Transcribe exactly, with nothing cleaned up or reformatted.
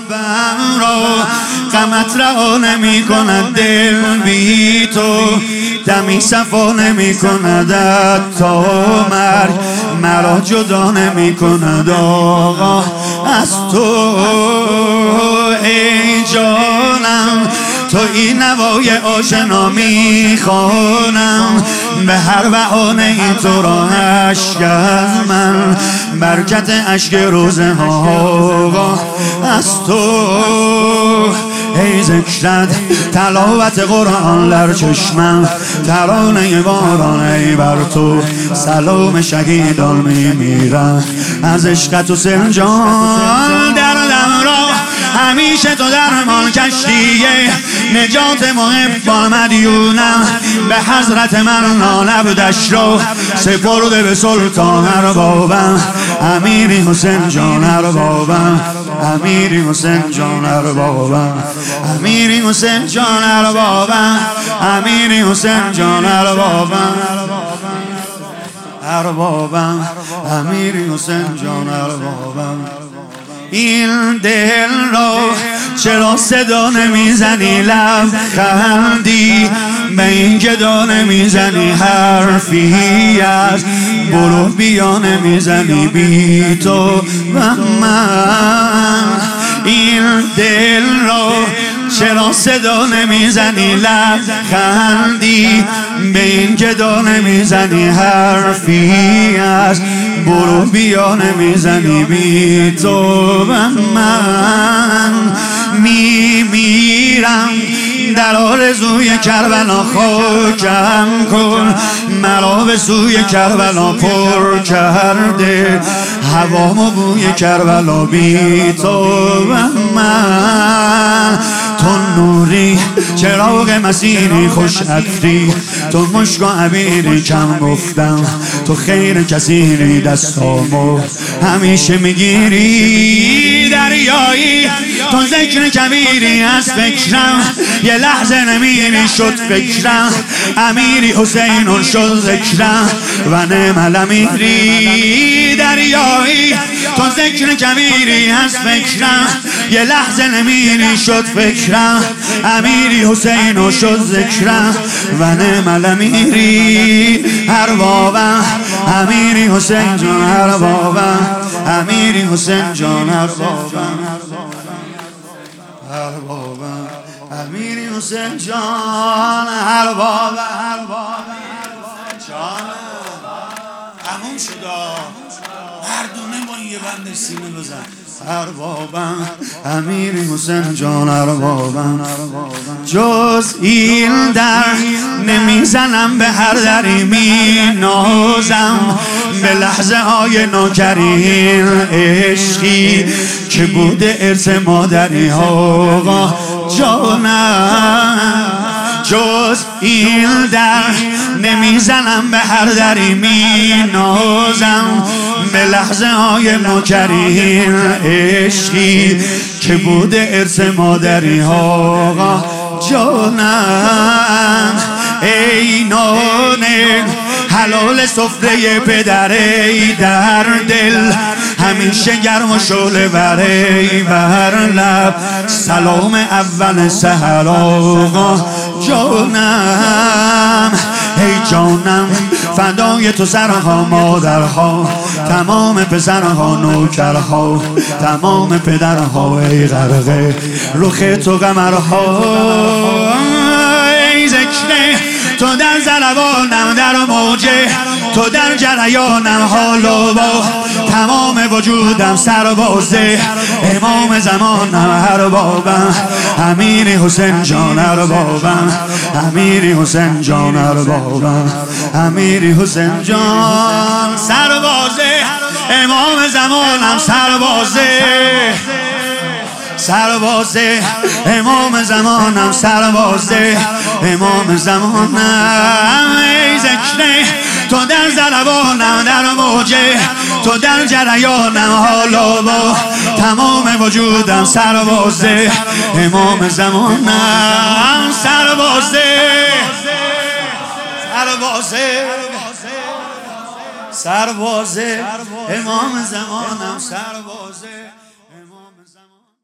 قلبم را غمت رها نمی کند دل بی تو، دمی صفا نمی کند تا مرگ مرا جدا نمی کند آقا از تو. ای جانم تو این نوای آشنا میخوانم، به هر بهانه این تو را اشک از من، برکت اشک روزه ها از تو. ای ذکرت تلاوت قرآن در چشمم، ترانه باران ای بر تو، سلام شهیدان میمیرم از عشقت و سنجان. دردم را همیشه تو درمان کشتیه، نجات محبان مدیونم، به حضرت من نالبدش را سپرده به سلطان اربابم. امیری حسین جان اربابم، امیری حسین جان اربابم، امیری حسین جان اربابم، امیری حسین جان اربابم، اربابم امیری حسین جان اربابم. این دل را چرا صدا نمیزنی لبخندی، به این گدا نمیزنی حرفی از برو بیا نمیزنی بی تو و من. این دل را چرا صدا نمیزنی لبخندی، به این گدا نمیزنی حرفی از برو بیا نمیزنی بی تو و من. میمیرم در آرزوی کربلا خاکم کن، مرا به سوی کربلا پر کرده هوامو بوی کربلا بی تو و من. تو نوری چراغ مسیری خوش عطری، تو مشک و عبیری کم گفتم، تو خیر کثیری دستامو همیشه میگیری. دریایی تو ذکر کبیری از فکرم، یه لحظه نمیری شد فکرم، امیری حسین شد ذکرم و نعم الامیری. دریایی تو ذکر کبیری از فکرم، یه لحظه نمیری شد فکرم، امیری حسین شد ذکرم و نعم الامیری. اربابم امیری حسین جان اربابم، امیری حسین جان اربابم، اربابم امیری حسین جان اربابم. جانم تموم شدا، مردونه با یه بند سینه بزن. اربابم امیری حسین جان اربابم، جز این در نمیزنم به هر دری می نازم، به لحظه های ناکرین عشقی که بوده ارث مادری ها جانم. جز این در نمیزنم به هر دری می نازم، به لحظه های ناکرین عشقی که بوده ارث مادری ها جانم. ای نانه حلال سفره پدری در دل، همیشه گرم و شعله بری بر لب، سلام اول سحر آقا جانم. ای جانم فدای تو سرها مادرها، تمام پسرها نوکرها، تمام پدرها ای غرقه رخ تو قمرها. ای ذکر تو در زلبانم در موجه، تو در جریانم حالا با تمام وجودم سربازه، امام زمانم اربابم، امیری حسین جان اربابم، امیری حسین جان اربابم، امیری حسین جان سربازه، امام زمانم سربازه، سربازه امام زمانم سربازه، امام زمانم. ای ذکر تو در زلبانم در موجه، تو در جریانم حالا با تمام وجودم سربازه، امام زمانم سربازه، سربازه سربازه امام زمانم سربازه.